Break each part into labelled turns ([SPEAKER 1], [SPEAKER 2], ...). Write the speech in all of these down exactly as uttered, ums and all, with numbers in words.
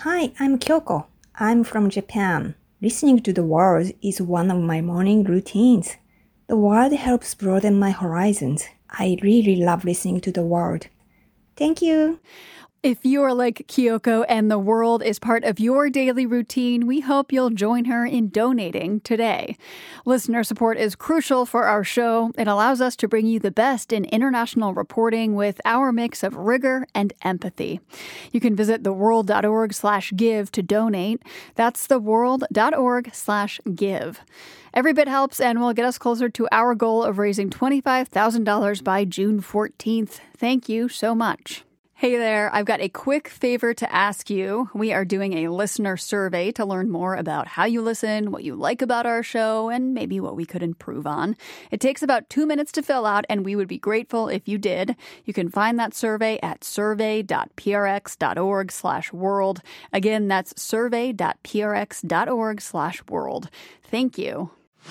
[SPEAKER 1] Hi, I'm Kyoko. I'm from Japan. Listening to the world is one of my morning routines. The world helps broaden my horizons. I really love listening to the world. Thank you.
[SPEAKER 2] If you are like Kyoko and the world is part of your daily routine, we hope you'll join her in donating today. Listener support is crucial for our show. It allows us to bring you the best in international reporting with our mix of rigor and empathy. You can visit theworld.org slash give to donate. That's theworld.org slash give. Every bit helps and will get us closer to our goal of raising twenty-five thousand dollars by June fourteenth. Thank you so much. Hey there, I've got a quick favor to ask you. We are doing a listener survey to learn more about how you listen, what you like about our show, and maybe what we could improve on. It takes about two minutes to fill out, and we would be grateful if you did. You can find that survey at survey.prx.org slash world. Again, that's survey.prx.org slash world. Thank you.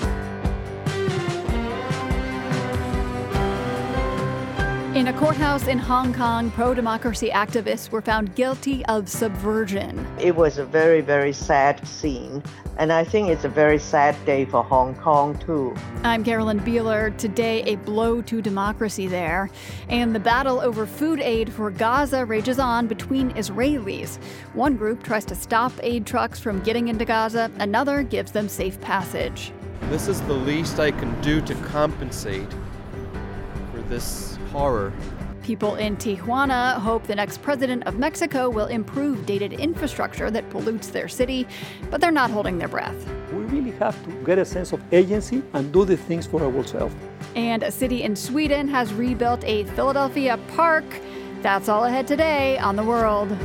[SPEAKER 2] In a courthouse in Hong Kong, pro-democracy activists were found guilty of subversion.
[SPEAKER 3] It was a very, very sad scene, and I think it's a very sad day for Hong Kong, too.
[SPEAKER 2] I'm Carolyn Beeler. Today, a blow to democracy there. And the battle over food aid for Gaza rages on between Israelis. One group tries to stop aid trucks from getting into Gaza. Another gives them safe passage.
[SPEAKER 4] This is the least I can do to compensate for this horror.
[SPEAKER 2] People in Tijuana hope the next president of Mexico will improve dated infrastructure that pollutes their city, but they're not holding their breath.
[SPEAKER 5] We really have to get a sense of agency and do the things for ourselves.
[SPEAKER 2] And a city in Sweden has rebuilt a Philadelphia park. That's all ahead today on The World.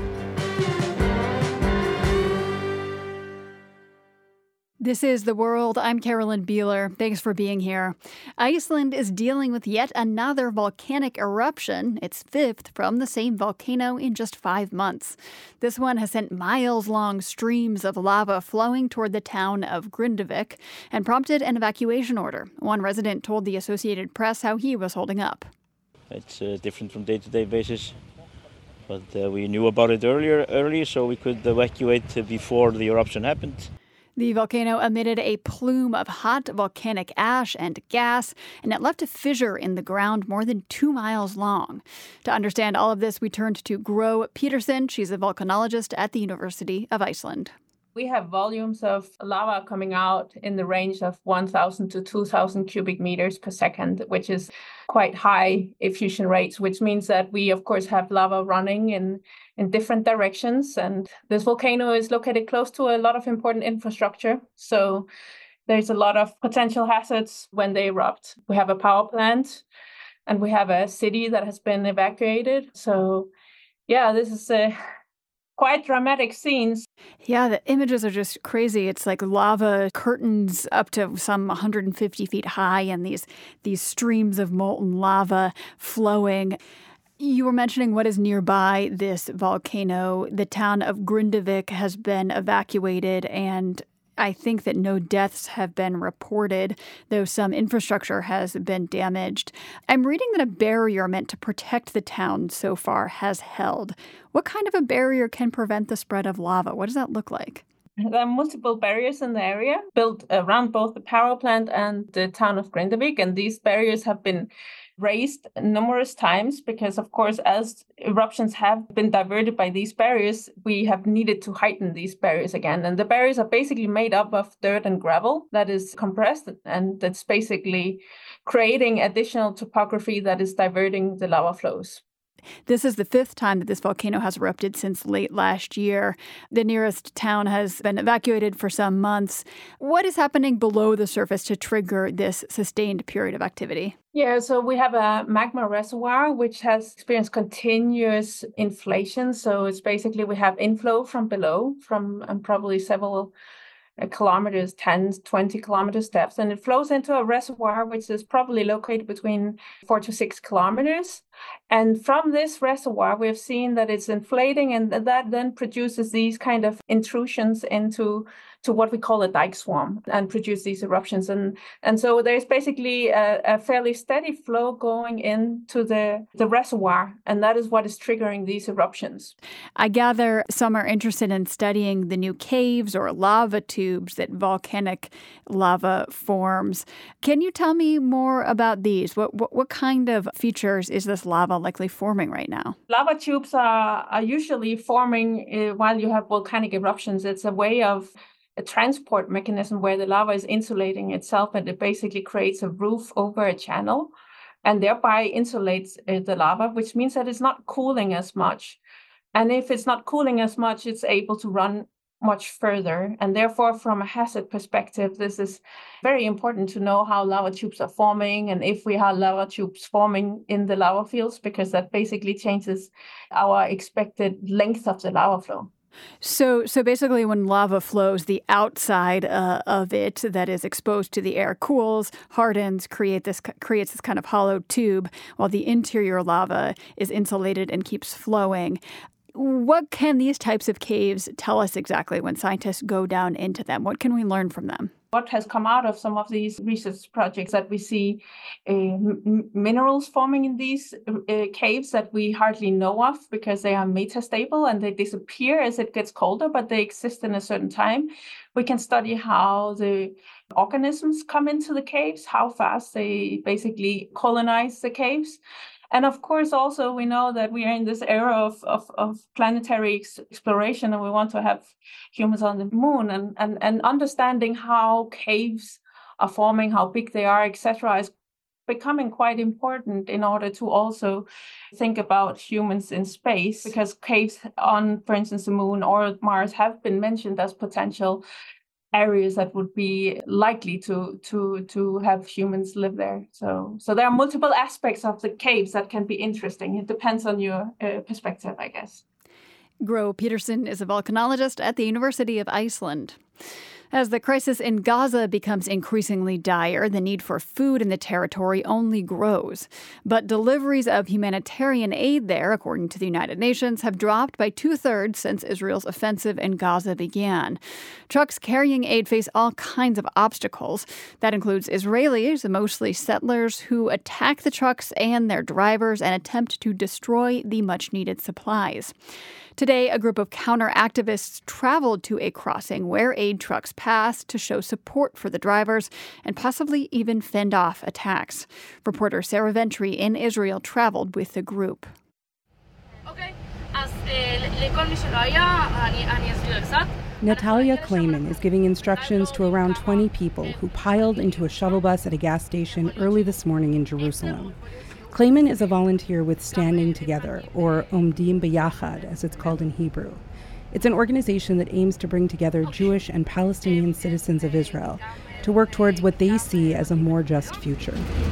[SPEAKER 2] This is The World. I'm Carolyn Beeler. Thanks for being here. Iceland is dealing with yet another volcanic eruption, its fifth from the same volcano in just five months. This one has sent miles-long streams of lava flowing toward the town of Grindavik and prompted an evacuation order. One resident told the Associated Press how he was holding up.
[SPEAKER 6] It's uh, different from day-to-day basis, but uh, we knew about it earlier, early, so we could evacuate before the eruption happened.
[SPEAKER 2] The volcano emitted a plume of hot volcanic ash and gas, and it left a fissure in the ground more than two miles long. To understand all of this, we turned to Gro Peterson. She's a volcanologist at the University of Iceland.
[SPEAKER 7] We have volumes of lava coming out in the range of one thousand to two thousand cubic meters per second, which is quite high effusion rates, which means that we, of course, have lava running in, in different directions. And this volcano is located close to a lot of important infrastructure. So there's a lot of potential hazards when they erupt. We have a power plant and we have a city that has been evacuated. So, yeah, this is a quite dramatic scenes.
[SPEAKER 2] Yeah, the images are just crazy. It's like lava curtains up to some one hundred fifty feet high and these these streams of molten lava flowing. You were mentioning what is nearby this volcano. The town of Grindavik has been evacuated, and I think that no deaths have been reported, though some infrastructure has been damaged. I'm reading that a barrier meant to protect the town so far has held. What kind of a barrier can prevent the spread of lava? What does that look like?
[SPEAKER 7] There are multiple barriers in the area built around both the power plant and the town of Grindavik, and these barriers have been raised numerous times because, of course, as eruptions have been diverted by these barriers, we have needed to heighten these barriers again. And the barriers are basically made up of dirt and gravel that is compressed, and that's basically creating additional topography that is diverting the lava flows.
[SPEAKER 2] This is the fifth time that this volcano has erupted since late last year. The nearest town has been evacuated for some months. What is happening below the surface to trigger this sustained period of activity?
[SPEAKER 7] Yeah, so we have a magma reservoir which has experienced continuous inflation. So it's basically we have inflow from below from um, probably several kilometers, ten, twenty kilometers depth, and it flows into a reservoir which is probably located between four to six kilometers. And from this reservoir, we've seen that it's inflating, and that then produces these kind of intrusions into to what we call a dike swarm and produce these eruptions. And, and so there's basically a, a fairly steady flow going into the, the reservoir, and that is what is triggering these eruptions.
[SPEAKER 2] I gather some are interested in studying the new caves or lava tubes that volcanic lava forms. Can you tell me more about these? What, what, what kind of features is this lava likely forming right now?
[SPEAKER 7] Lava tubes are, are usually forming uh, while you have volcanic eruptions. It's a way of a transport mechanism where the lava is insulating itself, and it basically creates a roof over a channel and thereby insulates uh, the lava, which means that it's not cooling as much. And if it's not cooling as much, it's able to run much further. And therefore, from a hazard perspective, this is very important to know how lava tubes are forming and if we have lava tubes forming in the lava fields, because that basically changes our expected length of the lava flow.
[SPEAKER 2] So so basically when lava flows, the outside uh, of it that is exposed to the air cools, hardens, create this creates this kind of hollow tube, while the interior lava is insulated and keeps flowing. What can these types of caves tell us exactly when scientists go down into them? What can we learn from them?
[SPEAKER 7] What has come out of some of these research projects that we see uh, m- minerals forming in these uh, caves that we hardly know of because they are metastable and they disappear as it gets colder, but they exist in a certain time. We can study how the organisms come into the caves, how fast they basically colonize the caves. And of course, also, we know that we are in this era of, of, of planetary ex- exploration, and we want to have humans on the moon. And, and, and understanding how caves are forming, how big they are, et cetera, is becoming quite important in order to also think about humans in space, because caves on, for instance, the moon or Mars have been mentioned as potential areas that would be likely to to to have humans live there. So so there are multiple aspects of the caves that can be interesting. It depends on your uh, perspective, I guess.
[SPEAKER 2] Gro Peterson is a volcanologist at the University of Iceland. As the crisis in Gaza becomes increasingly dire, the need for food in the territory only grows. But deliveries of humanitarian aid there, according to the United Nations, have dropped by two-thirds since Israel's offensive in Gaza began. Trucks carrying aid face all kinds of obstacles. That includes Israelis, mostly settlers, who attack the trucks and their drivers and attempt to destroy the much-needed supplies. Today, a group of counter-activists traveled to a crossing where aid trucks passed to show support for the drivers and possibly even fend off attacks. Reporter Sarah Ventry in Israel traveled with the group.
[SPEAKER 8] Natalia Kleiman is giving instructions to around twenty people who piled into a shuttle bus at a gas station early this morning in Jerusalem. Kleiman is a volunteer with Standing Together, or Omdim B'Yachad, as it's called in Hebrew. It's an organization that aims to bring together Jewish and Palestinian citizens of Israel to work towards what they see as a more just future.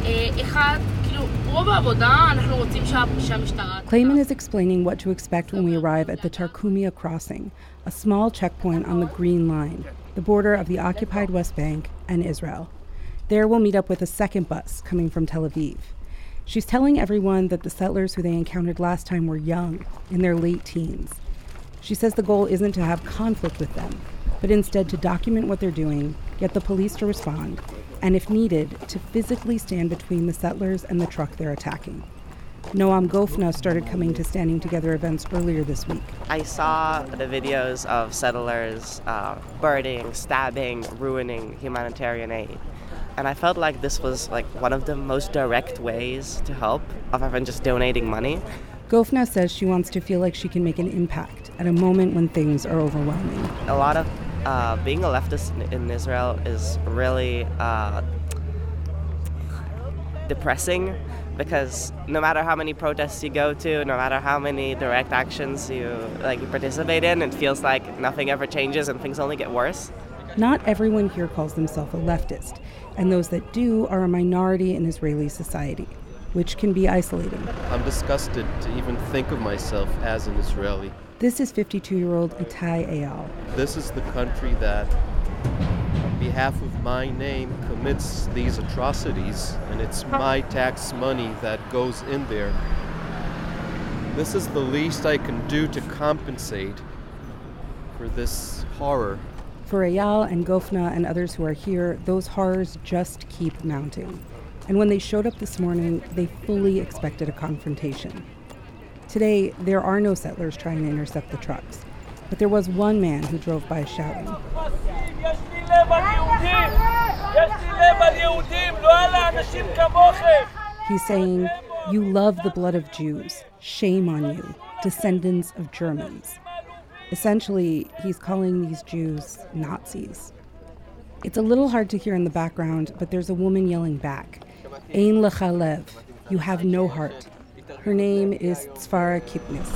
[SPEAKER 8] Kleiman is explaining what to expect when we arrive at the Tarkumia crossing, a small checkpoint on the Green Line, the border of the occupied West Bank and Israel. There we'll meet up with a second bus coming from Tel Aviv. She's telling everyone that the settlers who they encountered last time were young, in their late teens. She says the goal isn't to have conflict with them, but instead to document what they're doing, get the police to respond, and if needed, to physically stand between the settlers and the truck they're attacking. Noam Gofna started coming to Standing Together events earlier this week.
[SPEAKER 9] I saw the videos of settlers uh, burning, stabbing, ruining humanitarian aid. And I felt like this was like one of the most direct ways to help, other than just donating money.
[SPEAKER 8] Gofna says she wants to feel like she can make an impact at a moment when things are overwhelming.
[SPEAKER 9] A lot of uh, being a leftist in, in Israel is really uh, depressing, because no matter how many protests you go to, no matter how many direct actions you like you participate in, it feels like nothing ever changes and things only get worse.
[SPEAKER 8] Not everyone here calls themselves a leftist, and those that do are a minority in Israeli society, which can be isolating.
[SPEAKER 4] I'm disgusted to even think of myself as an Israeli.
[SPEAKER 8] This is fifty-two-year-old Itai Eyal.
[SPEAKER 4] This is the country that, on behalf of my name, commits these atrocities, and it's my tax money that goes in there. This is the least I can do to compensate for this horror.
[SPEAKER 8] For Eyal and Gofna and others who are here, those horrors just keep mounting. And when they showed up this morning, they fully expected a confrontation. Today, there are no settlers trying to intercept the trucks, but there was one man who drove by shouting. He's saying, "You love the blood of Jews. Shame on you, descendants of Germans." Essentially, he's calling these Jews Nazis. It's a little hard to hear in the background, but there's a woman yelling back, "Ein lecha lev, you have no heart." Her name is Tzfara Kipnis.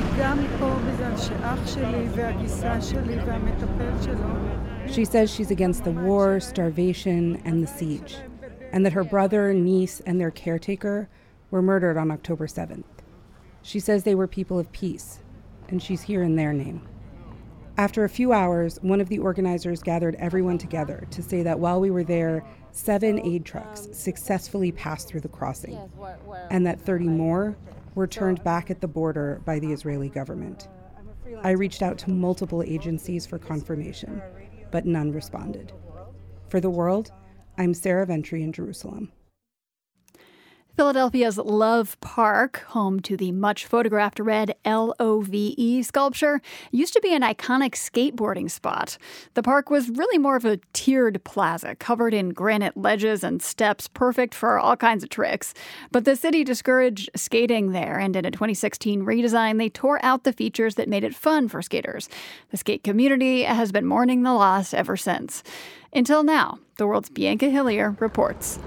[SPEAKER 8] She says she's against the war, starvation, and the siege, and that her brother, niece, and their caretaker were murdered on October seventh. She says they were people of peace, and she's here in their name. After a few hours, one of the organizers gathered everyone together to say that while we were there, seven aid trucks successfully passed through the crossing, and that thirty more were turned back at the border by the Israeli government. I reached out to multiple agencies for confirmation, but none responded. For The World, I'm Sarah Ventry in Jerusalem.
[SPEAKER 2] Philadelphia's Love Park, home to the much photographed red L O V E sculpture, used to be an iconic skateboarding spot. The park was really more of a tiered plaza, covered in granite ledges and steps, perfect for all kinds of tricks. But the city discouraged skating there, and in a twenty sixteen redesign, they tore out the features that made it fun for skaters. The skate community has been mourning the loss ever since. Until now, The World's Bianca Hillier reports.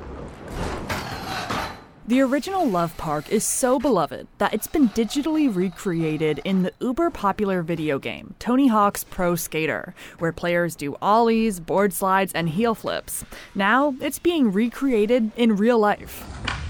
[SPEAKER 10] The original Love Park is so beloved that it's been digitally recreated in the uber-popular video game, Tony Hawk's Pro Skater, where players do ollies, board slides, and heel flips. Now, it's being recreated in real life.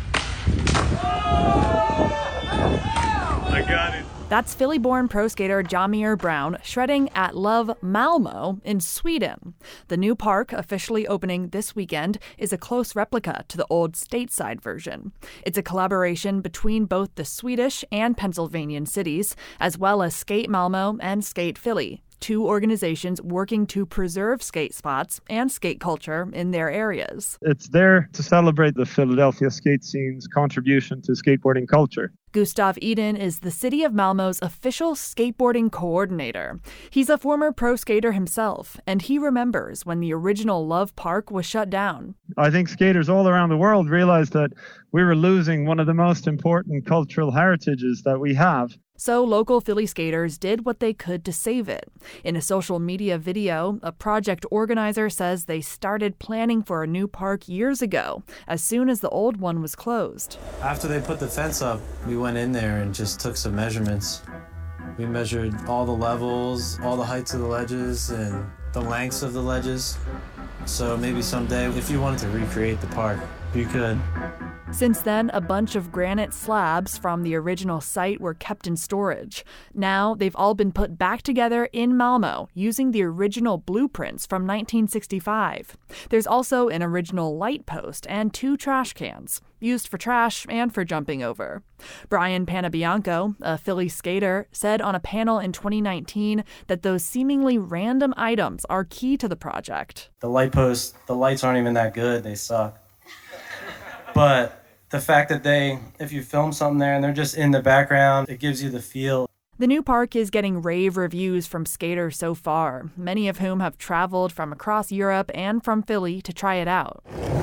[SPEAKER 11] I got it.
[SPEAKER 10] That's Philly-born pro skater Jamir Brown shredding at Love Malmo in Sweden. The new park, officially opening this weekend, is a close replica to the old stateside version. It's a collaboration between both the Swedish and Pennsylvanian cities, as well as Skate Malmo and Skate Philly, two organizations working to preserve skate spots and skate culture in their areas.
[SPEAKER 11] It's there to celebrate the Philadelphia skate scene's contribution to skateboarding culture.
[SPEAKER 10] Gustav Eden is the city of Malmo's official skateboarding coordinator. He's a former pro skater himself, and he remembers when the original Love Park was shut down.
[SPEAKER 11] I think skaters all around the world realized that we were losing one of the most important cultural heritages that we have.
[SPEAKER 10] So local Philly skaters did what they could to save it. In a social media video, a project organizer says they started planning for a new park years ago, as soon as the old one was closed.
[SPEAKER 12] After they put the fence up, we went in there and just took some measurements. We measured all the levels, all the heights of the ledges, and the lengths of the ledges. So maybe someday, if you wanted to recreate the park, you could.
[SPEAKER 10] Since then, a bunch of granite slabs from the original site were kept in storage. Now, they've all been put back together in Malmo using the original blueprints from nineteen sixty-five. There's also an original light post and two trash cans, used for trash and for jumping over. Brian Panabianco, a Philly skater, said on a panel in twenty nineteen that those seemingly random items are key to the project.
[SPEAKER 12] The light posts, the lights aren't even that good, they suck. But the fact that they, if you film something there and they're just in the background, it gives you the feel.
[SPEAKER 10] The new park is getting rave reviews from skaters so far, many of whom have traveled from across Europe and from Philly to try it out.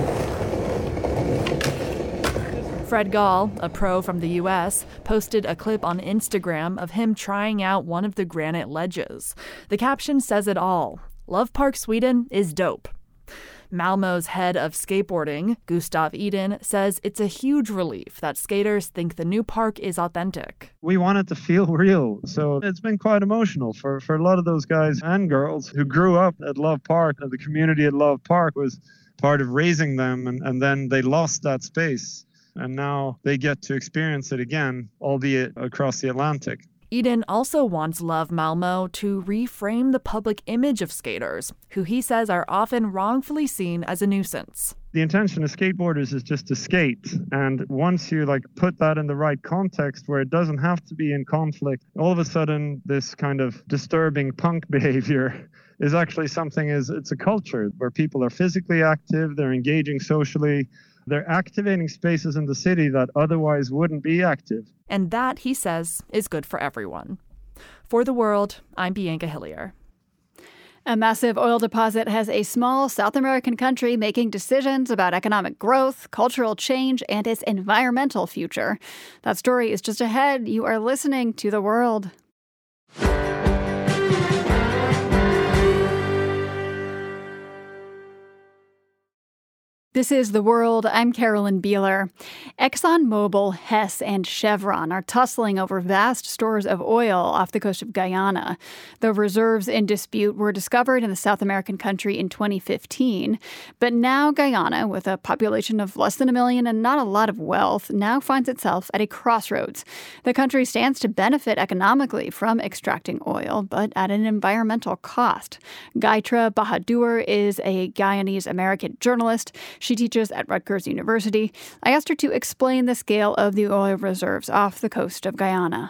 [SPEAKER 10] Fred Gall, a pro from the U S, posted a clip on Instagram of him trying out one of the granite ledges. The caption says it all. Love Park Sweden is dope. Malmo's head of skateboarding, Gustav Eden, says it's a huge relief that skaters think the new park is authentic.
[SPEAKER 11] We want it to feel real, so it's been quite emotional for, for a lot of those guys and girls who grew up at Love Park. The community at Love Park was part of raising them, and, and then they lost that space. And now they get to experience it again, albeit across the Atlantic.
[SPEAKER 10] Eden also wants Love Malmo to reframe the public image of skaters, who he says are often wrongfully seen as a nuisance.
[SPEAKER 11] The intention of skateboarders is just to skate. And once you like put that in the right context where it doesn't have to be in conflict, all of a sudden this kind of disturbing punk behavior is actually something, is it's a culture where people are physically active, they're engaging socially, they're activating spaces in the city that otherwise wouldn't be active.
[SPEAKER 10] And that, he says, is good for everyone. For The World, I'm Bianca Hillier.
[SPEAKER 2] A massive oil deposit has a small South American country making decisions about economic growth, cultural change, and its environmental future. That story is just ahead. You are listening to The World. This is The World. I'm Carolyn Beeler. ExxonMobil, Hess, and Chevron are tussling over vast stores of oil off the coast of Guyana. The reserves in dispute were discovered in the South American country in twenty fifteen. But now Guyana, with a population of less than a million and not a lot of wealth, now finds itself at a crossroads. The country stands to benefit economically from extracting oil, but at an environmental cost. Gaitra Bahadur is a Guyanese-American journalist. She teaches at Rutgers University. I asked her to explain the scale of the oil reserves off the coast of Guyana.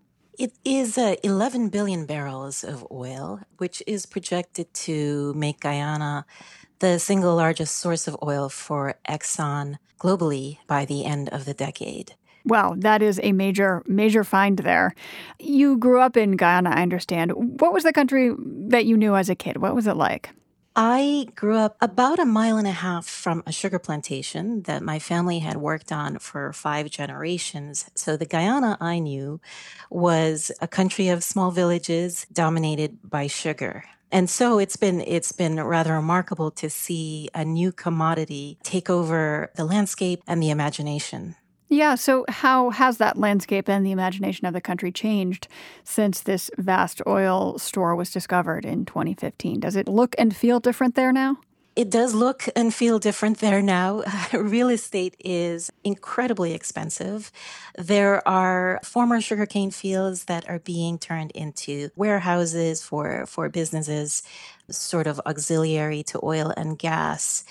[SPEAKER 13] It is uh, eleven billion barrels of oil, which is projected to make Guyana the single largest source of oil for Exxon globally by the end of the decade.
[SPEAKER 2] Wow, that is a major, major find there. You grew up in Guyana, I understand. What was the country that you knew as a kid? What was it like?
[SPEAKER 13] I grew up about a mile and a half from a sugar plantation that my family had worked on for five generations. So the Guyana I knew was a country of small villages dominated by sugar. And so it's been it's been rather remarkable to see a new commodity take over the landscape and the imagination.
[SPEAKER 2] Yeah, so how has that landscape and the imagination of the country changed since this vast oil store was discovered in twenty fifteen? Does it look and feel different there now?
[SPEAKER 13] It does look and feel different there now. Real estate is incredibly expensive. There are former sugarcane fields that are being turned into warehouses for, for businesses, sort of auxiliary to oil and gas.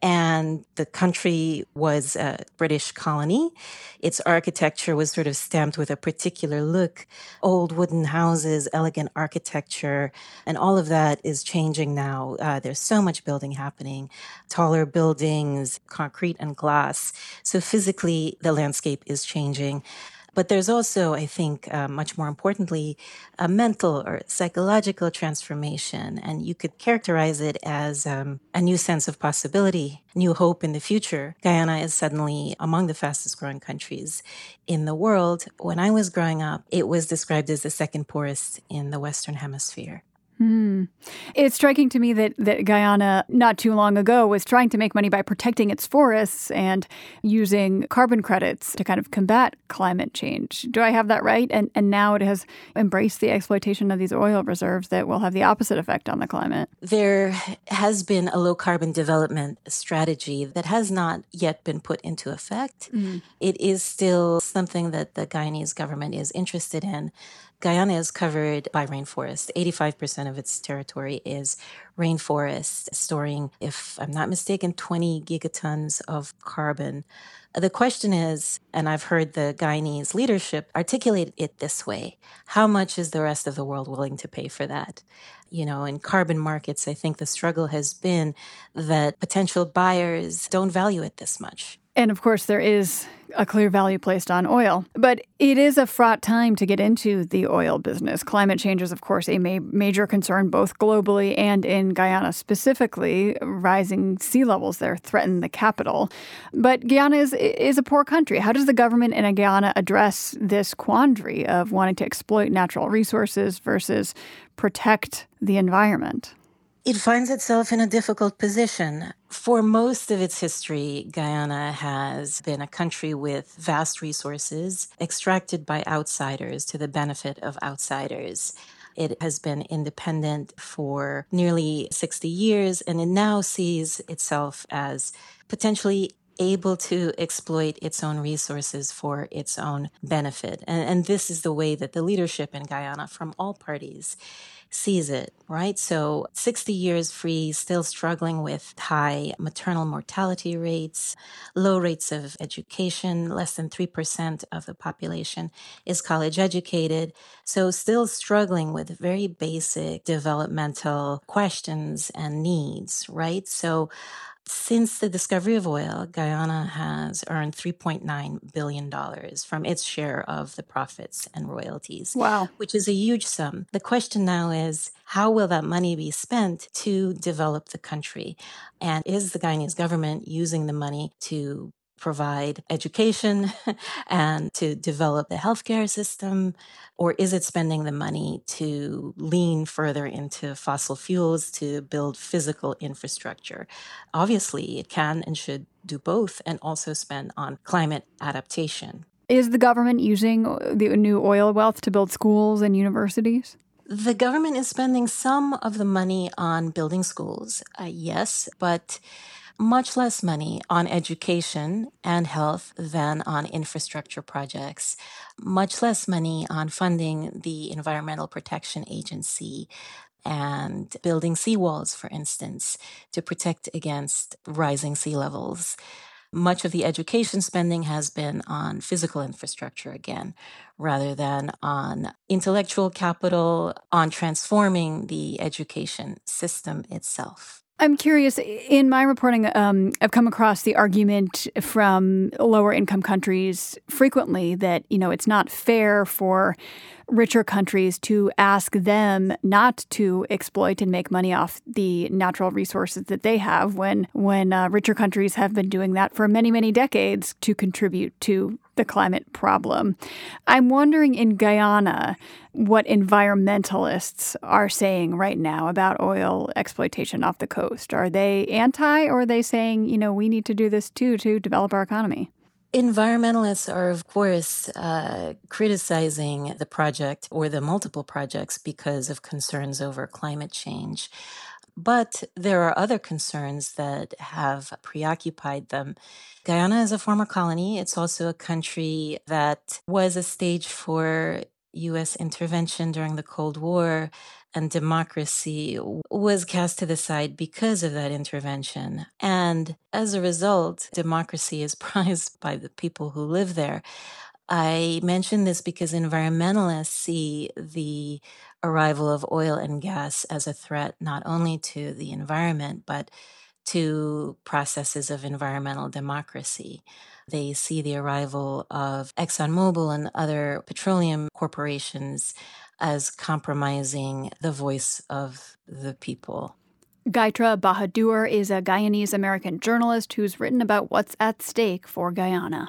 [SPEAKER 13] And the country was a British colony. Its architecture was sort of stamped with a particular look, old wooden houses, elegant architecture, and all of that is changing now. Uh, there's so much building happening, taller buildings, concrete and glass. So physically, the landscape is changing. But there's also, I think, uh, much more importantly, a mental or psychological transformation. And you could characterize it as um, a new sense of possibility, new hope in the future. Guyana is suddenly among the fastest growing countries in the world. When I was growing up, it was described as the second poorest in the Western Hemisphere.
[SPEAKER 2] Hmm. It's striking to me that, that Guyana, not too long ago, was trying to make money by protecting its forests and using carbon credits to kind of combat climate change. Do I have that right? And and now it has embraced the exploitation of these oil reserves that will have the opposite effect on the climate.
[SPEAKER 13] There has been a low-carbon development strategy that has not yet been put into effect. Mm. It is still something that the Guyanese government is interested in. Guyana is covered by rainforest. eighty-five percent of its territory is rainforest, storing, if I'm not mistaken, twenty gigatons of carbon. The question is, and I've heard the Guyanese leadership articulate it this way, how much is the rest of the world willing to pay for that? You know, in carbon markets, I think the struggle has been that potential buyers don't value it this much.
[SPEAKER 2] And of course, there is a clear value placed on oil. But it is a fraught time to get into the oil business. Climate change is, of course, a ma- major concern both globally and in Guyana specifically. Rising sea levels there threaten the capital. But Guyana is, is a poor country. How does the government in Guyana address this quandary of wanting to exploit natural resources versus protect the environment?
[SPEAKER 13] It finds itself in a difficult position. For most of its history, Guyana has been a country with vast resources extracted by outsiders to the benefit of outsiders. It has been independent for nearly sixty years, and it now sees itself as potentially able to exploit its own resources for its own benefit. And, and this is the way that the leadership in Guyana from all parties sees it, right? So sixty years free, still struggling with high maternal mortality rates, low rates of education, less than three percent of the population is college educated. So still struggling with very basic developmental questions and needs, right? So since the discovery of oil, Guyana has earned three point nine billion dollars from its share of the profits and royalties.
[SPEAKER 2] Wow.
[SPEAKER 13] Which is a huge sum. The question now is, how will that money be spent to develop the country? And is the Guyanese government using the money to provide education and to develop the healthcare system? Or is it spending the money to lean further into fossil fuels to build physical infrastructure? Obviously, it can and should do both and also spend on climate adaptation.
[SPEAKER 2] Is the government using the new oil wealth to build schools and universities?
[SPEAKER 13] The government is spending some of the money on building schools, uh, yes, but much less money on education and health than on infrastructure projects, much less money on funding the Environmental Protection Agency and building seawalls, for instance, to protect against rising sea levels. Much of the education spending has been on physical infrastructure again, rather than on intellectual capital, on transforming the education system itself.
[SPEAKER 2] I'm curious, in my reporting, um, I've come across the argument from lower income countries frequently that, you know, it's not fair for richer countries to ask them not to exploit and make money off the natural resources that they have when, when uh, richer countries have been doing that for many, many decades to contribute to the climate problem. I'm wondering in Guyana what environmentalists are saying right now about oil exploitation off the coast. Are they anti, or are they saying, you know, we need to do this too to develop our economy?
[SPEAKER 13] Environmentalists are, of course, uh, criticizing the project or the multiple projects because of concerns over climate change. But there are other concerns that have preoccupied them. Guyana is a former colony. It's also a country that was a stage for U S intervention during the Cold War, and democracy was cast to the side because of that intervention. And as a result, democracy is prized by the people who live there. I mention this because environmentalists see the arrival of oil and gas as a threat not only to the environment, but to processes of environmental democracy. They see the arrival of ExxonMobil and other petroleum corporations as compromising the voice of the people.
[SPEAKER 2] Gaitra Bahadur is a Guyanese-American journalist who's written about what's at stake for Guyana.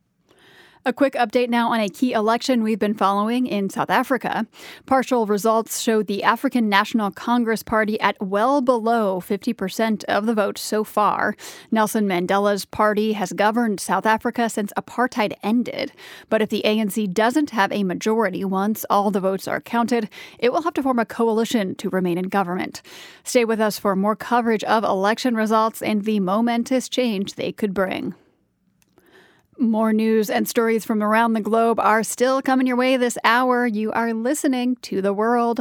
[SPEAKER 2] A quick update now on a key election we've been following in South Africa. Partial results showed the African National Congress Party at well below fifty percent of the vote so far. Nelson Mandela's party has governed South Africa since apartheid ended. But if the A N C doesn't have a majority once all the votes are counted, it will have to form a coalition to remain in government. Stay with us for more coverage of election results and the momentous change they could bring. More news and stories from around the globe are still coming your way this hour. You are listening to The World.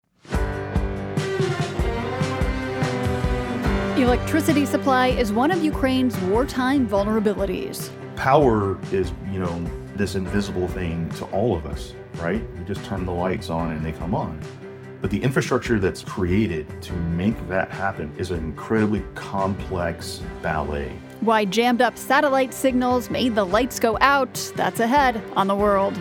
[SPEAKER 2] Electricity supply is one of Ukraine's wartime vulnerabilities.
[SPEAKER 14] Power is, you know, this invisible thing to all of us, right? We just turn the lights on and they come on. But the infrastructure that's created to make that happen is an incredibly complex ballet.
[SPEAKER 2] Why jammed up satellite signals made the lights go out. That's ahead on The World.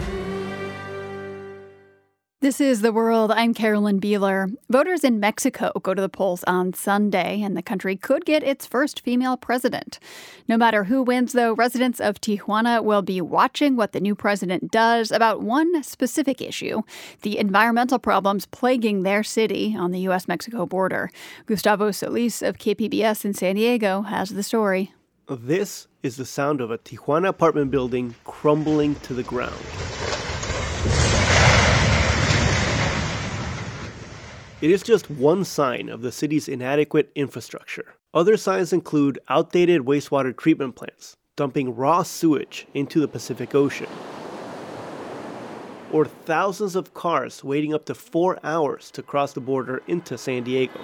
[SPEAKER 2] This is The World. I'm Carolyn Beeler. Voters in Mexico go to the polls on Sunday, and the country could get its first female president. No matter who wins, though, residents of Tijuana will be watching what the new president does about one specific issue, the environmental problems plaguing their city on the U S Mexico border. Gustavo Solis of K P B S in San Diego has the story.
[SPEAKER 15] This is the sound of a Tijuana apartment building crumbling to the ground. It is just one sign of the city's inadequate infrastructure. Other signs include outdated wastewater treatment plants, dumping raw sewage into the Pacific Ocean, or thousands of cars waiting up to four hours to cross the border into San Diego.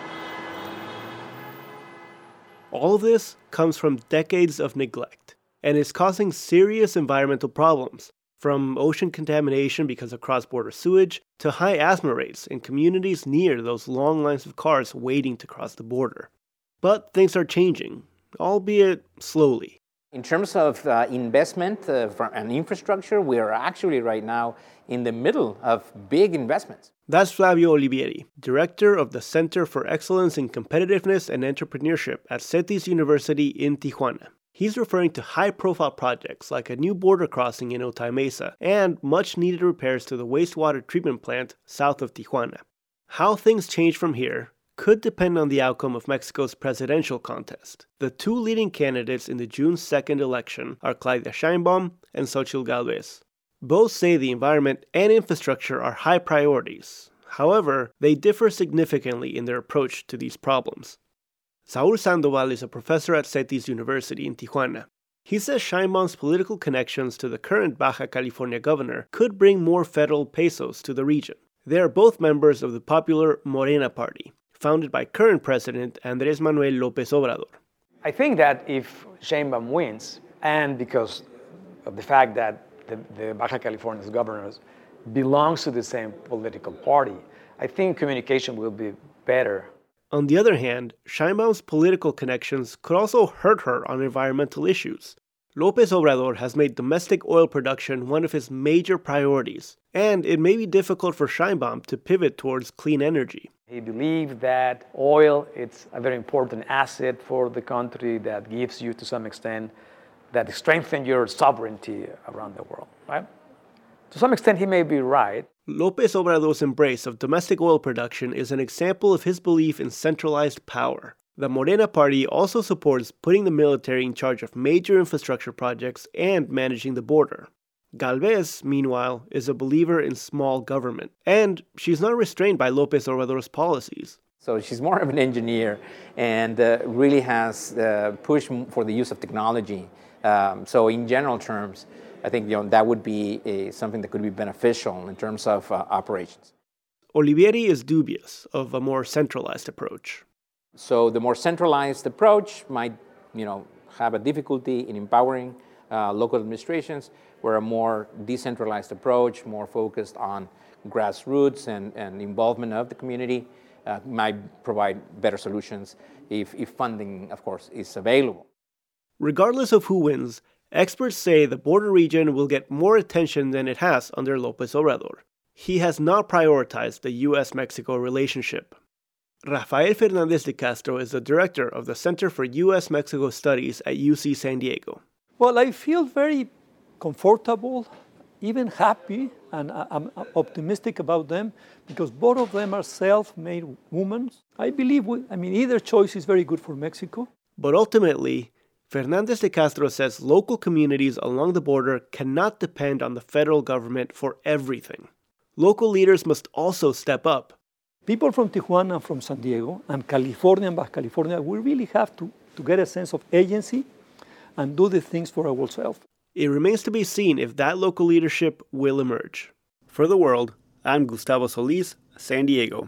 [SPEAKER 15] All of this comes from decades of neglect and is causing serious environmental problems, from ocean contamination because of cross-border sewage to high asthma rates in communities near those long lines of cars waiting to cross the border. But things are changing, albeit slowly.
[SPEAKER 16] In terms of uh, investment uh, and infrastructure, we are actually right now in the middle of big investments.
[SPEAKER 15] That's Flavio Olivieri, director of the Center for Excellence in Competitiveness and Entrepreneurship at CETIS University in Tijuana. He's referring to high-profile projects like a new border crossing in Otay Mesa and much-needed repairs to the wastewater treatment plant south of Tijuana. How things change from here could depend on the outcome of Mexico's presidential contest. The two leading candidates in the June second election are Claudia Sheinbaum and Xochitl Gálvez. Both say the environment and infrastructure are high priorities. However, they differ significantly in their approach to these problems. Saúl Sandoval is a professor at CETIS University in Tijuana. He says Sheinbaum's political connections to the current Baja California governor could bring more federal pesos to the region. They are both members of the popular Morena party, founded by current President Andrés Manuel López Obrador.
[SPEAKER 17] I think that if Sheinbaum wins, and because of the fact that the, the Baja California's governor belongs to the same political party, I think communication will be better.
[SPEAKER 15] On the other hand, Sheinbaum's political connections could also hurt her on environmental issues. López Obrador has made domestic oil production one of his major priorities, and it may be difficult for Sheinbaum to pivot towards clean energy.
[SPEAKER 17] He believes that oil is a very important asset for the country that gives you, to some extent, that strengthens your sovereignty around the world, right? To some extent, he may be right.
[SPEAKER 15] López Obrador's embrace of domestic oil production is an example of his belief in centralized power. The Morena party also supports putting the military in charge of major infrastructure projects and managing the border. Gálvez, meanwhile, is a believer in small government, and she's not restrained by López Obrador's policies.
[SPEAKER 16] So she's more of an engineer and uh, really has uh, pushed for the use of technology. Um, so in general terms, I think you know, that would be a, something that could be beneficial in terms of uh, operations.
[SPEAKER 15] Olivieri is dubious of a more centralized approach.
[SPEAKER 16] So the more centralized approach might, you know, have a difficulty in empowering uh, local administrations, where a more decentralized approach, more focused on grassroots and, and involvement of the community, uh, might provide better solutions if, if funding, of course, is available.
[SPEAKER 15] Regardless of who wins, experts say the border region will get more attention than it has under López Obrador. He has not prioritized the U S Mexico relationship. Rafael Fernández de Castro is the director of the Center for U S Mexico Studies at U C San Diego.
[SPEAKER 5] Well, I feel very comfortable, even happy, and I'm optimistic about them because both of them are self-made women. I believe, we, I mean, either choice is very good for Mexico.
[SPEAKER 15] But ultimately, Fernández de Castro says local communities along the border cannot depend on the federal government for everything. Local leaders must also step up.
[SPEAKER 5] People from Tijuana, from San Diego, and California and Baja California, we really have to, to get a sense of agency and do the things for ourselves.
[SPEAKER 15] It remains to be seen if that local leadership will emerge. For The World, I'm Gustavo Solis, San Diego.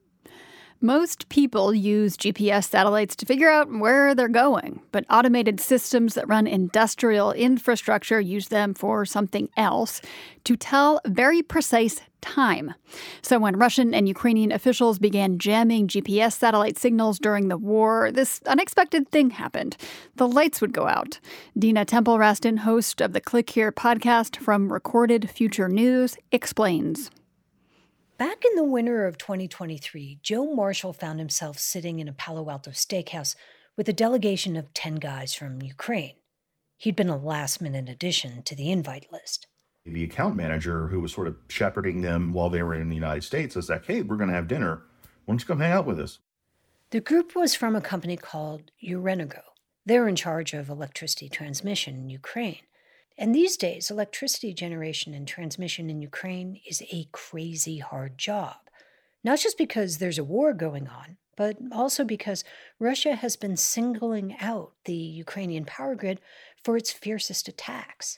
[SPEAKER 2] Most people use G P S satellites to figure out where they're going, but automated systems that run industrial infrastructure use them for something else, to tell very precise time. So when Russian and Ukrainian officials began jamming G P S satellite signals during the war, this unexpected thing happened. The lights would go out. Dina Temple-Raston, host of the Click Here podcast from Recorded Future News, explains.
[SPEAKER 18] Back in the winter of twenty twenty-three, Joe Marshall found himself sitting in a Palo Alto steakhouse with a delegation of ten guys from Ukraine. He'd been a last-minute addition to the invite list.
[SPEAKER 14] The account manager who was sort of shepherding them while they were in the United States is like, hey, we're going to have dinner. Why don't you come hang out with us?
[SPEAKER 18] The group was from a company called Urenergo. They're in charge of electricity transmission in Ukraine. And these days, electricity generation and transmission in Ukraine is a crazy hard job. Not just because there's a war going on, but also because Russia has been singling out the Ukrainian power grid for its fiercest attacks.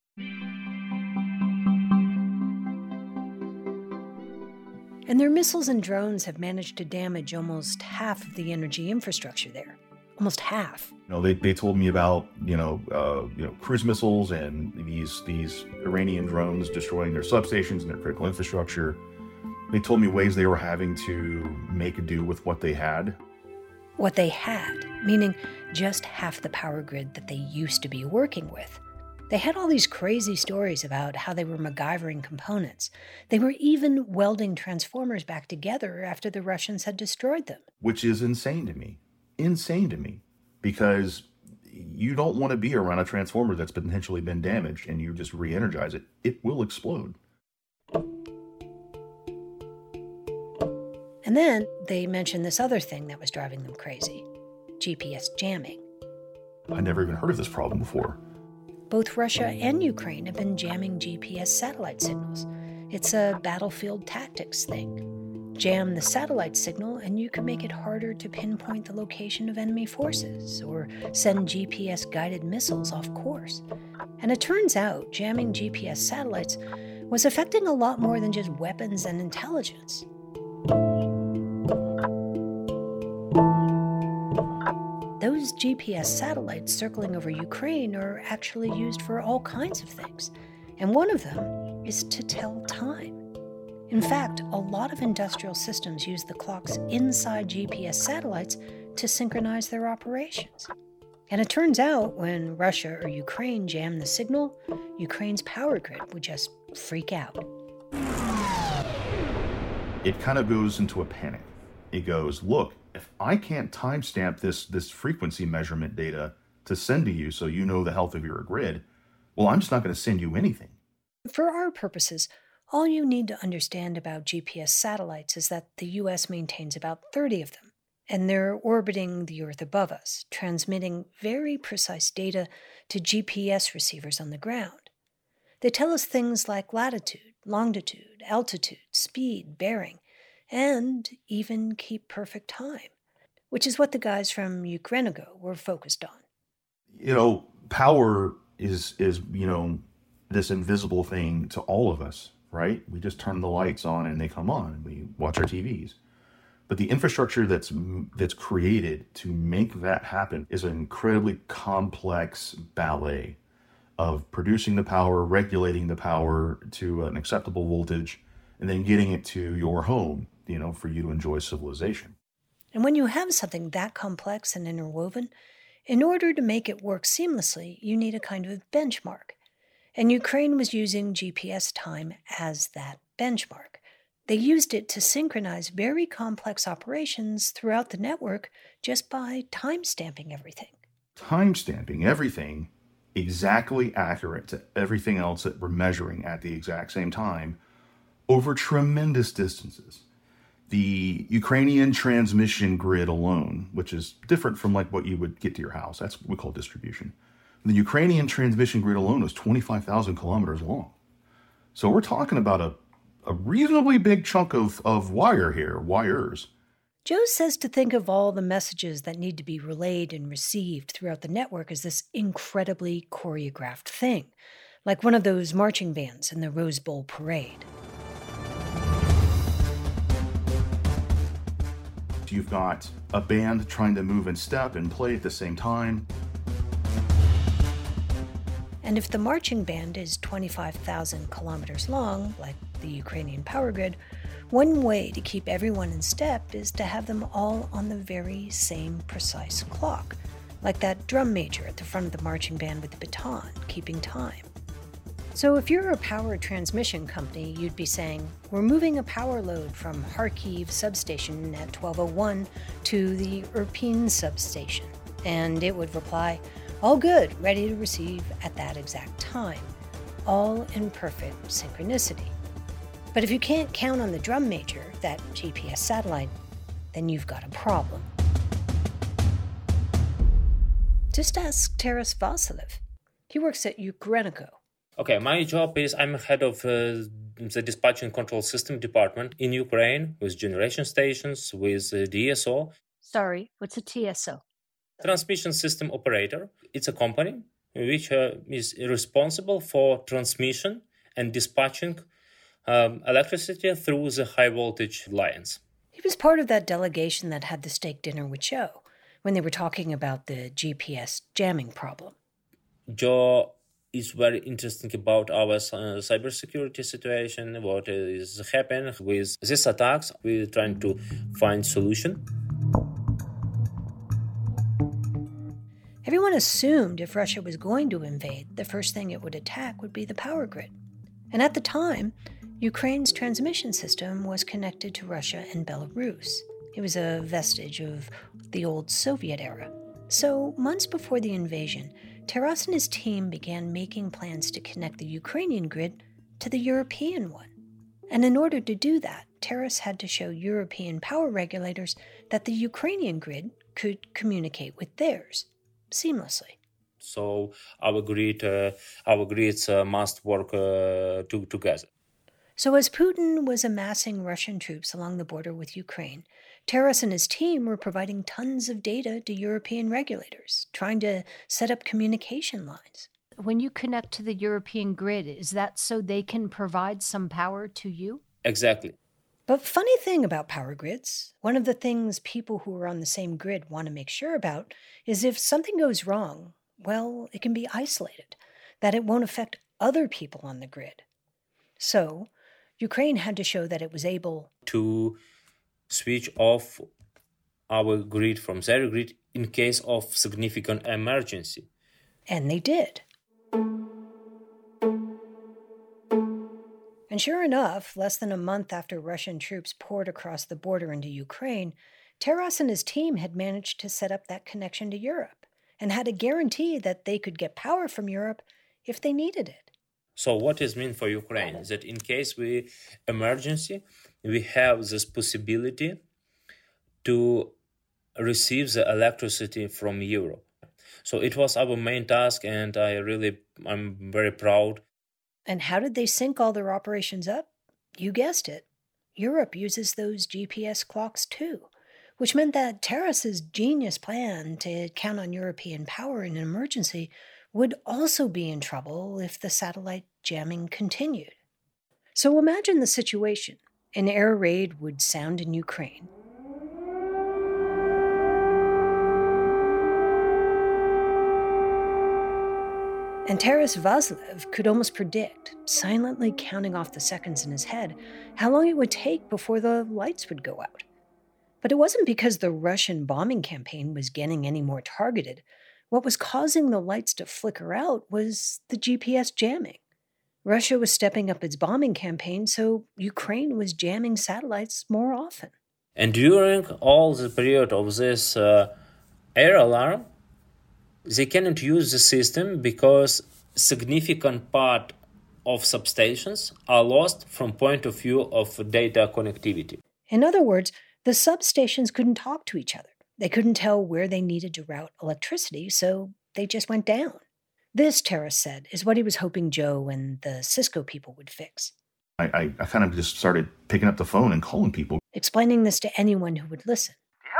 [SPEAKER 18] And their missiles and drones have managed to damage almost half of the energy infrastructure there. Almost half.
[SPEAKER 14] You know, they, they told me about, you know, uh, you know, cruise missiles and these these Iranian drones destroying their substations and their critical infrastructure. They told me ways they were having to make do with what they had.
[SPEAKER 18] What they had, meaning just half the power grid that they used to be working with. They had all these crazy stories about how they were MacGyvering components. They were even welding transformers back together after the Russians had destroyed them.
[SPEAKER 14] Which is insane to me. Insane to me. Because you don't want to be around a transformer that's potentially been damaged and you just re-energize it. It will explode.
[SPEAKER 18] And then they mentioned this other thing that was driving them crazy. G P S jamming.
[SPEAKER 14] I never even heard of this problem before.
[SPEAKER 18] Both Russia and Ukraine have been jamming G P S satellite signals. It's a battlefield tactics thing. Jam the satellite signal and you can make it harder to pinpoint the location of enemy forces or send G P S-guided missiles off course. And it turns out jamming G P S satellites was affecting a lot more than just weapons and intelligence. Those G P S satellites circling over Ukraine are actually used for all kinds of things, and one of them is to tell time. In fact, a lot of industrial systems use the clocks inside G P S satellites to synchronize their operations. And it turns out when Russia or Ukraine jam the signal, Ukraine's power grid would just freak out.
[SPEAKER 14] It kind of goes into a panic. It goes, look, if I can't timestamp this, this frequency measurement data to send to you so you know the health of your grid, well, I'm just not going to send you anything.
[SPEAKER 18] For our purposes, all you need to understand about G P S satellites is that the U S maintains about thirty of them, and they're orbiting the Earth above us, transmitting very precise data to G P S receivers on the ground. They tell us things like latitude, longitude, altitude, speed, bearing, and even keep perfect time, which is what the guys from Ukrenego were focused on.
[SPEAKER 14] You know, power is, is, you know, this invisible thing to all of us, right? We just turn the lights on and they come on and we watch our T Vs. But the infrastructure that's that's created to make that happen is an incredibly complex ballet of producing the power, regulating the power to an acceptable voltage, and then getting it to your home, you know, for you to enjoy civilization.
[SPEAKER 18] And when you have something that complex and interwoven, in order to make it work seamlessly, you need a kind of benchmark. And Ukraine was using G P S time as that benchmark. They used it to synchronize very complex operations throughout the network just by time-stamping everything.
[SPEAKER 14] Time-stamping everything exactly accurate to everything else that we're measuring at the exact same time over tremendous distances. The Ukrainian transmission grid alone, which is different from like what you would get to your house, that's what we call distribution. The Ukrainian transmission grid alone is twenty-five thousand kilometers long. So we're talking about a, a reasonably big chunk of, of wire here, wires.
[SPEAKER 18] Joe says to think of all the messages that need to be relayed and received throughout the network as this incredibly choreographed thing, like one of those marching bands in the Rose Bowl parade.
[SPEAKER 14] You've got a band trying to move in step and play at the same time.
[SPEAKER 18] And if the marching band is twenty-five thousand kilometers long, like the Ukrainian power grid, one way to keep everyone in step is to have them all on the very same precise clock, like that drum major at the front of the marching band with the baton, keeping time. So if you're a power transmission company, you'd be saying, we're moving a power load from Kharkiv substation at twelve oh one to the Irpin substation. And it would reply, all good, ready to receive at that exact time, all in perfect synchronicity. But if you can't count on the drum major, that G P S satellite, then you've got a problem. Just ask Taras Vasilev. He works at Ukrenego.
[SPEAKER 19] Okay, my job is I'm head of uh, the dispatching control system department in Ukraine with generation stations, with uh, D S O.
[SPEAKER 18] Sorry, what's a T S O?
[SPEAKER 19] Transmission system operator. It's a company which uh, is responsible for transmission and dispatching um, electricity through the high voltage lines.
[SPEAKER 18] He was part of that delegation that had the steak dinner with Joe when they were talking about the G P S jamming problem.
[SPEAKER 19] Joe is very interesting about our uh, cybersecurity situation, what is happening with these attacks. We're trying to find solution.
[SPEAKER 18] Everyone assumed if Russia was going to invade, the first thing it would attack would be the power grid. And at the time, Ukraine's transmission system was connected to Russia and Belarus. It was a vestige of the old Soviet era. So, months before the invasion, Taras and his team began making plans to connect the Ukrainian grid to the European one. And in order to do that, Taras had to show European power regulators that the Ukrainian grid could communicate with theirs seamlessly.
[SPEAKER 19] So our grid, uh, our grids uh, must work uh, to, together.
[SPEAKER 18] So as Putin was amassing Russian troops along the border with Ukraine, Taras and his team were providing tons of data to European regulators, trying to set up communication lines. When you connect to the European grid, is that so they can provide some power to you?
[SPEAKER 19] Exactly.
[SPEAKER 18] But funny thing about power grids, one of the things people who are on the same grid want to make sure about is if something goes wrong, well, it can be isolated, that it won't affect other people on the grid. So, Ukraine had to show that it was able
[SPEAKER 19] to switch off our grid from their grid in case of significant emergency.
[SPEAKER 18] And they did. And sure enough, less than a month after Russian troops poured across the border into Ukraine, Taras and his team had managed to set up that connection to Europe and had a guarantee that they could get power from Europe if they needed it.
[SPEAKER 19] So what is mean for Ukraine? That in case we emergency, we have this possibility to receive the electricity from Europe. So it was our main task, and I really, I'm very proud.
[SPEAKER 18] And how did they sync all their operations up? You guessed it. Europe uses those G P S clocks too, which meant that Taras's genius plan to count on European power in an emergency would also be in trouble if the satellite jamming continued. So imagine the situation. An air raid would sound in Ukraine. And Taras Vazlev could almost predict, silently counting off the seconds in his head, how long it would take before the lights would go out. But it wasn't because the Russian bombing campaign was getting any more targeted. What was causing the lights to flicker out was the G P S jamming. Russia was stepping up its bombing campaign, so Ukraine was jamming satellites more often.
[SPEAKER 19] And during all the period of this uh, air alarm, they cannot use the system because significant part of substations are lost from point of view of data connectivity.
[SPEAKER 18] In other words, the substations couldn't talk to each other. They couldn't tell where they needed to route electricity, so they just went down. This, Taras said, is what he was hoping Joe and the Cisco people would fix.
[SPEAKER 14] I, I, I kind of just started picking up the phone and calling people.
[SPEAKER 18] Explaining this to anyone who would listen.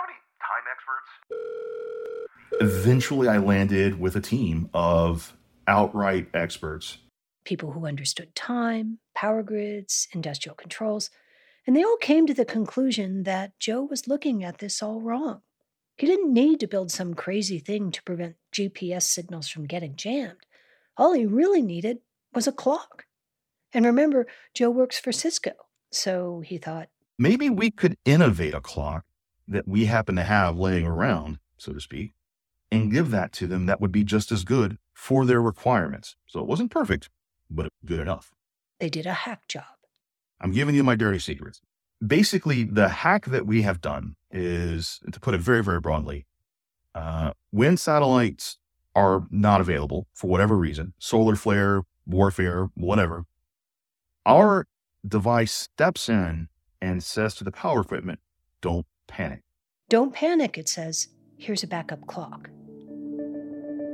[SPEAKER 14] Eventually, I landed with a team of outright experts.
[SPEAKER 18] People who understood time, power grids, industrial controls, and they all came to the conclusion that Joe was looking at this all wrong. He didn't need to build some crazy thing to prevent G P S signals from getting jammed. All he really needed was a clock. And remember, Joe works for Cisco, so he thought,
[SPEAKER 14] maybe we could innovate a clock that we happen to have laying around, so to speak, and give that to them that would be just as good for their requirements. So it wasn't perfect, but it was good enough.
[SPEAKER 18] They did a hack job.
[SPEAKER 14] I'm giving you my dirty secrets. Basically, the hack that we have done is, to put it very, very broadly, uh, when satellites are not available for whatever reason, solar flare, warfare, whatever, our device steps in and says to the power equipment, don't panic.
[SPEAKER 18] Don't panic, it says. Here's a backup clock.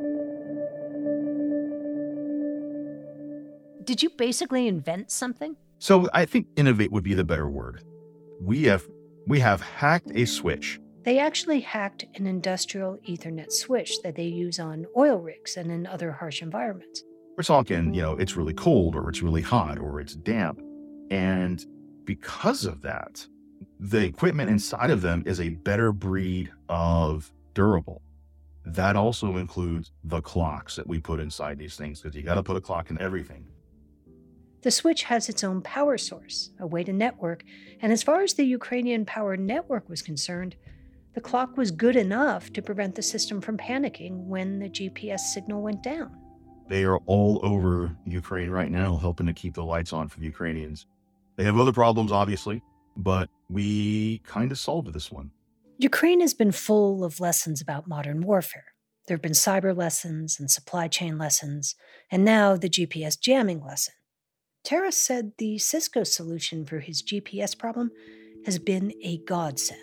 [SPEAKER 18] Did you basically invent something?
[SPEAKER 14] So I think innovate would be the better word. We have we have hacked a switch.
[SPEAKER 18] They actually hacked an industrial Ethernet switch that they use on oil rigs and in other harsh environments.
[SPEAKER 14] We're talking, you know, it's really cold or it's really hot or it's damp. And because of that, the equipment inside of them is a better breed of durable. That also includes the clocks that we put inside these things, because you got to put a clock in everything.
[SPEAKER 18] The switch has its own power source, a way to network, and as far as the Ukrainian power network was concerned, the clock was good enough to prevent the system from panicking when the G P S signal went down.
[SPEAKER 14] They are all over Ukraine right now, helping to keep the lights on for the Ukrainians. They have other problems, obviously, but we kind of solved this one.
[SPEAKER 18] Ukraine has been full of lessons about modern warfare. There have been cyber lessons and supply chain lessons, and now the G P S jamming lesson. Taras said the Cisco solution for his G P S problem has been a godsend.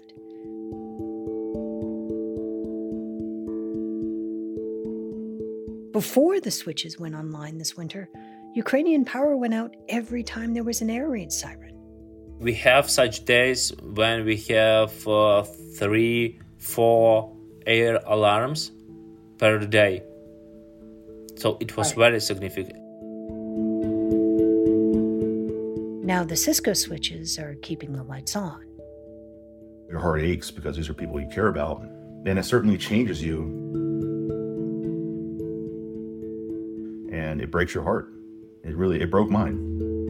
[SPEAKER 18] Before the switches went online this winter, Ukrainian power went out every time there was an air raid siren.
[SPEAKER 19] We have such days when we have uh, three, four air alarms per day. So it was very significant.
[SPEAKER 18] Now the Cisco switches are keeping the lights on.
[SPEAKER 14] Your heart aches because these are people you care about, and it certainly changes you. And it breaks your heart. It really, it broke mine.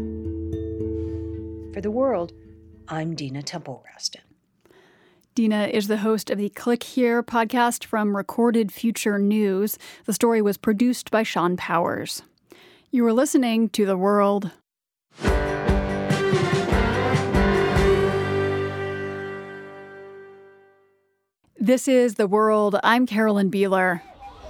[SPEAKER 18] For The World, I'm Dina Temple-Raston.
[SPEAKER 2] Dina is the host of the Click Here podcast from Recorded Future News. The story was produced by Sean Powers. You are listening to The World. This is The World. I'm Carolyn Beeler.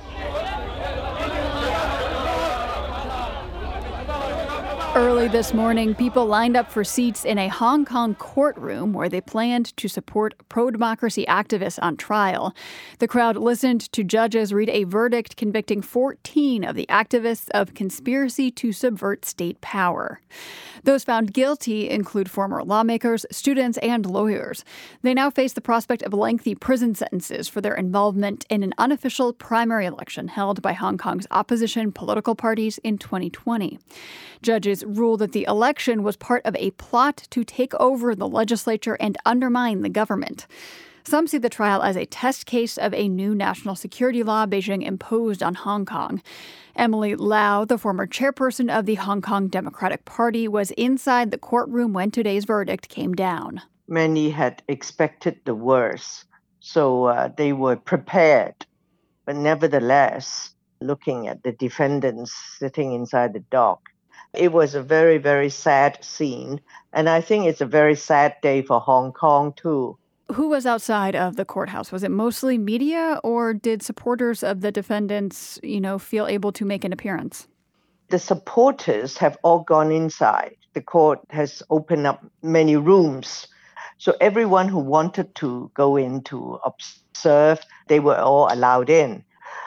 [SPEAKER 2] Early this morning, people lined up for seats in a Hong Kong courtroom where they planned to support pro-democracy activists on trial. The crowd listened to judges read a verdict convicting fourteen of the activists of conspiracy to subvert state power. Those found guilty include former lawmakers, students, and lawyers. They now face the prospect of lengthy prison sentences for their involvement in an unofficial primary election held by Hong Kong's opposition political parties in twenty twenty. Judges ruled that the election was part of a plot to take over the legislature and undermine the government. Some see the trial as a test case of a new national security law Beijing imposed on Hong Kong. Emily Lau, the former chairperson of the Hong Kong Democratic Party, was inside the courtroom when today's verdict came down.
[SPEAKER 3] Many had expected the worst, so uh, they were prepared. But nevertheless, looking at the defendants sitting inside the dock, it was a very, very sad scene. And I think it's a very sad day for Hong Kong, too.
[SPEAKER 2] Who was outside of the courthouse? Was it mostly media, or did supporters of the defendants, you know, feel able to make an appearance?
[SPEAKER 3] The supporters have all gone inside. The court has opened up many rooms. So everyone who wanted to go in to observe, they were all allowed in.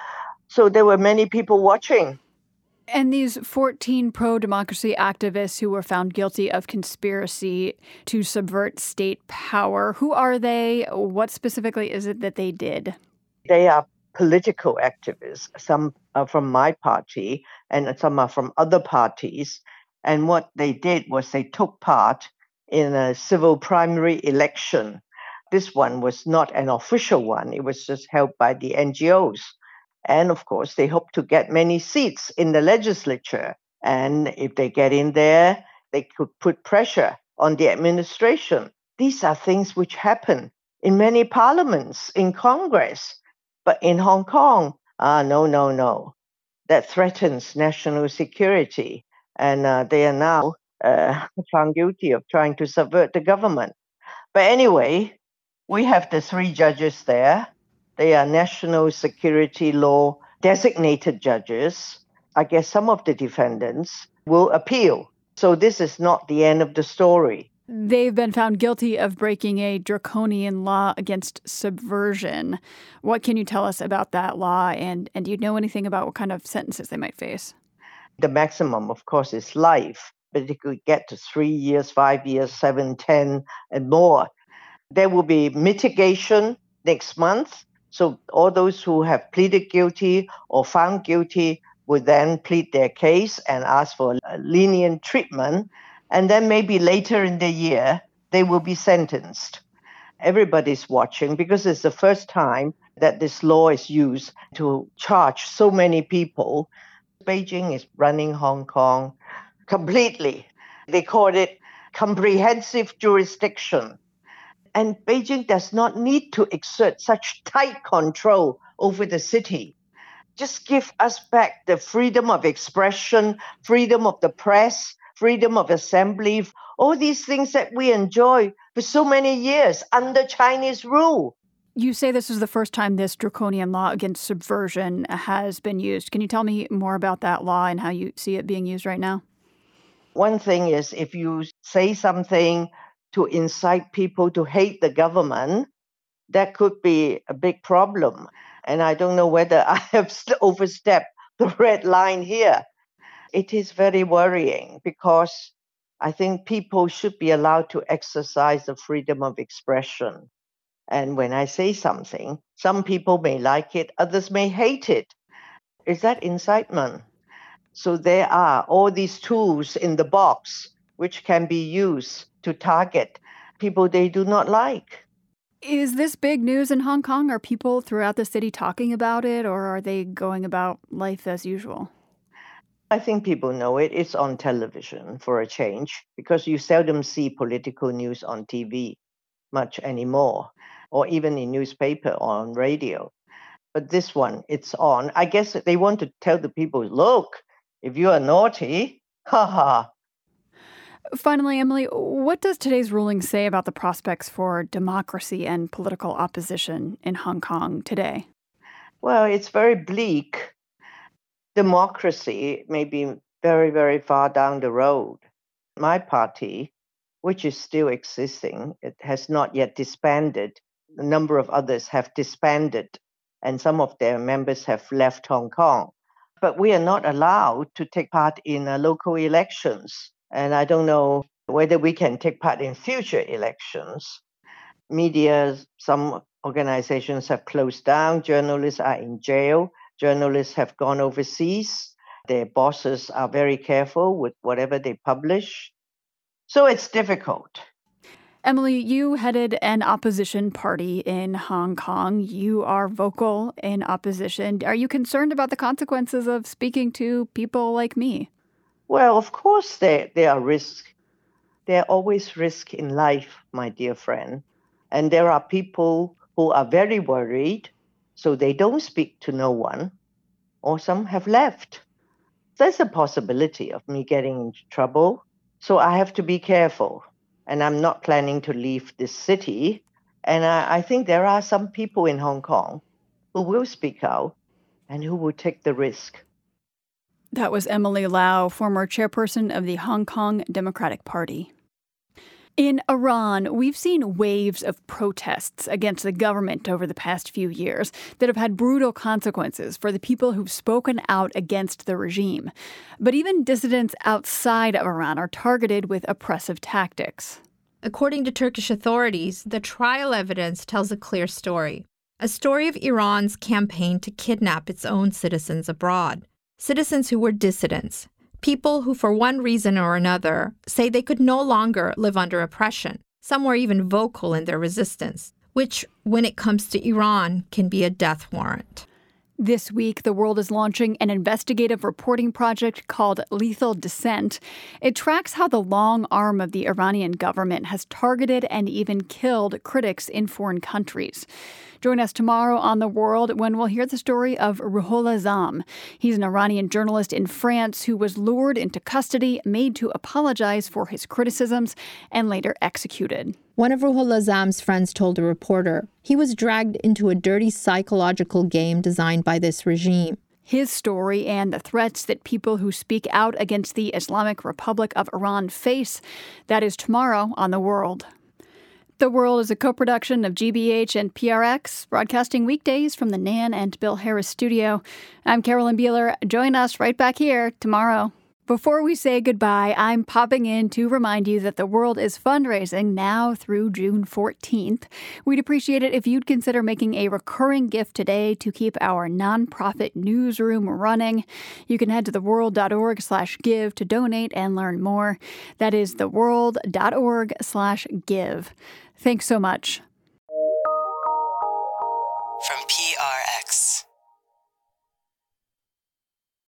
[SPEAKER 3] So there were many people watching.
[SPEAKER 2] And these fourteen pro-democracy activists who were found guilty of conspiracy to subvert state power, who are they? What specifically is it that they did?
[SPEAKER 3] They are political activists. Some are from my party and some are from other parties. And what they did was they took part in a civil primary election. This one was not an official one. It was just held by the N G Os. And of course, they hope to get many seats in the legislature. And if they get in there, they could put pressure on the administration. These are things which happen in many parliaments, in Congress. But in Hong Kong, ah, no, no, no. That threatens national security. And uh, they are now uh, found guilty of trying to subvert the government. But anyway, we have the three judges there. They are national security law designated judges. I guess some of the defendants will appeal. So this is not the end of the story.
[SPEAKER 2] They've been found guilty of breaking a draconian law against subversion. What can you tell us about that law? And, and do you know anything about what kind of sentences they might face?
[SPEAKER 3] The maximum, of course, is life. but it could get to three years, five years, seven, ten, and more. There will be mitigation next month. So all those who have pleaded guilty or found guilty would then plead their case and ask for lenient treatment. And then maybe later in the year, they will be sentenced. Everybody's watching because it's the first time that this law is used to charge so many people. Beijing is running Hong Kong completely. They call it comprehensive jurisdiction. And Beijing does not need to exert such tight control over the city. Just give us back the freedom of expression, freedom of the press, freedom of assembly, all these things that we enjoy for so many years under Chinese rule.
[SPEAKER 2] You say this is the first time this draconian law against subversion has been used. Can you tell me more about that law and how you see it being used right now?
[SPEAKER 3] One thing is if you say something to incite people to hate the government, that could be a big problem. And I don't know whether I have overstepped the red line here. It is very worrying because I think people should be allowed to exercise the freedom of expression. And when I say something, some people may like it, others may hate it. Is that incitement? So there are all these tools in the box which can be used to target people they do not like.
[SPEAKER 2] Is this big news in Hong Kong? Are people throughout the city talking about it, or are they going about life as usual?
[SPEAKER 3] I think people know it. It's on television for a change because you seldom see political news on T V much anymore, or even in newspaper or on radio. But this one, it's on. I guess they want to tell the people, look, if you are naughty, haha.
[SPEAKER 2] Finally, Emily, what does today's ruling say about the prospects for democracy and political opposition in Hong Kong today?
[SPEAKER 3] Well, it's very bleak. Democracy may be very, very far down the road. My party, which is still existing, it has not yet disbanded. A number of others have disbanded, and some of their members have left Hong Kong. But we are not allowed to take part in uh, local elections. And I don't know whether we can take part in future elections. Media, some organizations have closed down. Journalists are in jail. Journalists have gone overseas. Their bosses are very careful with whatever they publish. So it's difficult.
[SPEAKER 2] Emily, you headed an opposition party in Hong Kong. You are vocal in opposition. Are you concerned about the consequences of speaking to people like me?
[SPEAKER 3] Well, of course there, there are risks. There are always risks in life, my dear friend. And there are people who are very worried, so they don't speak to no one, or some have left. There's a possibility of me getting into trouble, so I have to be careful. And I'm not planning to leave this city. And I, I think there are some people in Hong Kong who will speak out and who will take the risk.
[SPEAKER 2] That was Emily Lau, former chairperson of the Hong Kong Democratic Party. In Iran, we've seen waves of protests against the government over the past few years that have had brutal consequences for the people who've spoken out against the regime. But even dissidents outside of Iran are targeted with oppressive tactics.
[SPEAKER 20] According to Turkish authorities, the trial evidence tells a clear story. A story of Iran's campaign to kidnap its own citizens abroad. Citizens who were dissidents. People who, for one reason or another, say they could no longer live under oppression. Some were even vocal in their resistance, which, when it comes to Iran, can be a death warrant.
[SPEAKER 2] This week, the world is launching an investigative reporting project called Lethal Dissent. It tracks how the long arm of the Iranian government has targeted and even killed critics in foreign countries. Join us tomorrow on The World when we'll hear the story of Ruhollah Azzam. He's an Iranian journalist in France who was lured into custody, made to apologize for his criticisms, and later executed.
[SPEAKER 21] One of Ruhollah Azzam's friends told a reporter he was dragged into a dirty psychological game designed by this regime.
[SPEAKER 2] His story and the threats that people who speak out against the Islamic Republic of Iran face, that is tomorrow on The World. The World is a co-production of G B H and P R X, broadcasting weekdays from the Nan and Bill Harris studio. I'm Carolyn Beeler. Join us right back here tomorrow. Before we say goodbye, I'm popping in to remind you that the world is fundraising now through June fourteenth. We'd appreciate it if you'd consider making a recurring gift today to keep our nonprofit newsroom running. You can head to theworld.org slash give to donate and learn more. That is theworld.org slash give. Thanks so much.
[SPEAKER 1] From